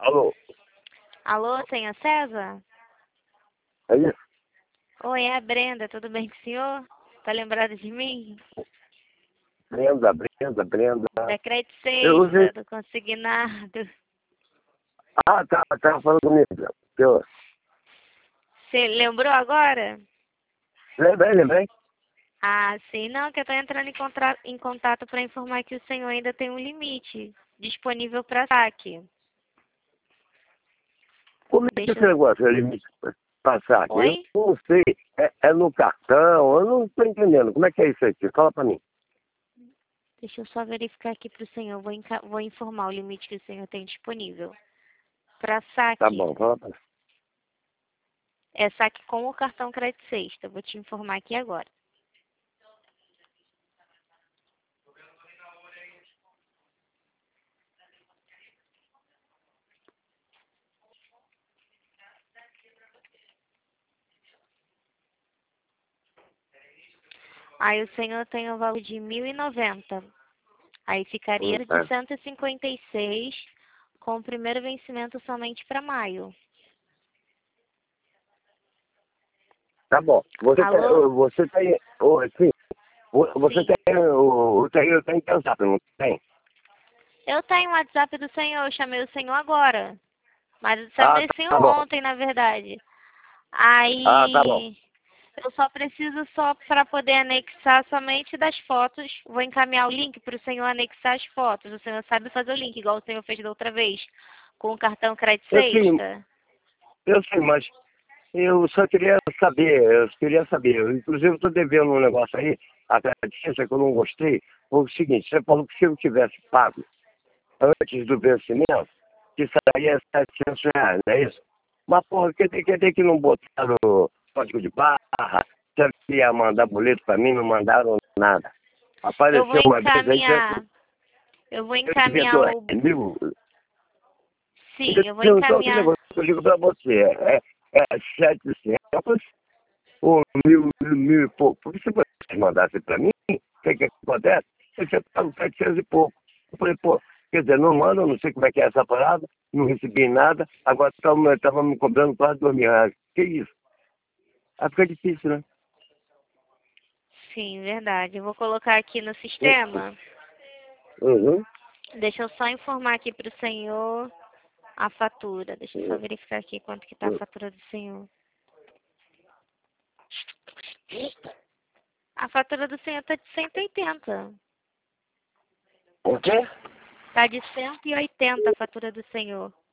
Alô? Alô, senhor César? É isso? Oi, é a Brenda, tudo bem com o senhor? Tá lembrado de mim? Brenda. Da Crédito Eu usei. Sexta, do Consignado. Tá falando comigo. Eu Você lembrou agora? lembrei. Ah, sim, não, que eu tô entrando em contato para informar que o senhor ainda tem um limite disponível para saque. Como é que Deixa esse eu... negócio ele me passar aqui? Eu Oi? não sei. É no cartão, eu não estou entendendo. Como é que é isso aqui? Fala pra mim. Deixa eu só verificar aqui para o senhor. Vou informar o limite que o senhor tem disponível. Para Tá saque, bom, fala pra mim. é saque com o cartão Crédito Sexta. Vou te informar aqui agora. Aí o senhor tem o valor de 1.090. Aí ficaria de Tá. 156, com o primeiro vencimento somente para maio. Tá bom. Alô? Você tem. Sim, você Sim. tem que pensar, não tem? Eu tenho o WhatsApp do senhor, eu chamei o senhor agora. Mas eu Ah, chamei o senhor tá bom. ontem, na verdade. Tá bom. Aí eu só preciso só para poder anexar somente das fotos. Vou encaminhar o link para o senhor anexar as fotos. O senhor sabe fazer o link, igual o senhor fez da outra vez, com o cartão Crédito Eu sim, Sexta. eu sei, mas eu só queria saber, inclusive eu estou devendo um negócio aí, a agradecência que eu não gostei, foi o seguinte, você falou que se eu tivesse pago antes do vencimento, que sairia R$ 700, não é isso? Mas, porra, quer dizer que não botaram o código de barra, você ia mandar boleto para mim, não mandaram nada. Eu vou Apareceu uma vez aí, encaminhar. Eu vou eu devia ter encaminhar o. mil. Sim, eu vou Então, aquele encaminhar. negócio que eu digo para você, é 700 ou mil e pouco. Porque se você mandasse para mim, o que acontece? Você paga 700 e pouco. Eu falei, pô, quer dizer, não manda, eu não sei como é que é essa parada, não recebi nada, agora estava me cobrando quase R$ 2.000. Que isso? Aí fica difícil, né? Sim, verdade. Eu vou colocar aqui no sistema. Uhum. Deixa eu só informar aqui para o senhor a fatura. Deixa eu só verificar aqui quanto que tá a fatura do senhor. A fatura do senhor tá de 180. O quê? Tá de 180 a fatura do senhor.